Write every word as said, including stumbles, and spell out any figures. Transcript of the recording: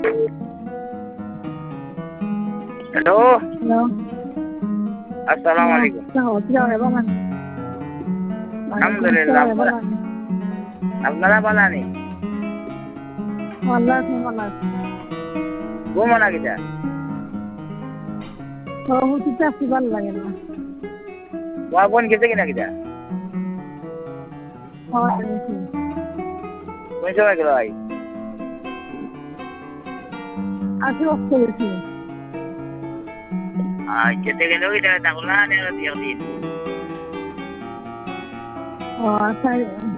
Hello hello আসসালামু হ্যাঁ আলাইকুম। কিভাবে বলেন? ওয়ালাইকুম আলহামদুলিল্লাহ আসসালাম আপনারা বলেন। আপনারা বানানি আল্লাহ ভালো আছে। ঘুমো না কিটা তো হুতি চাষি ভালো লাগে না। তোমার বোন গেছে কিনা কিটা হয় নাকি? কোন সময় গেল ভাই আজকে অফ গেছি। আর যেতে গেলেও এটা থাকলো না দিয়ে দিন ও আচ্ছা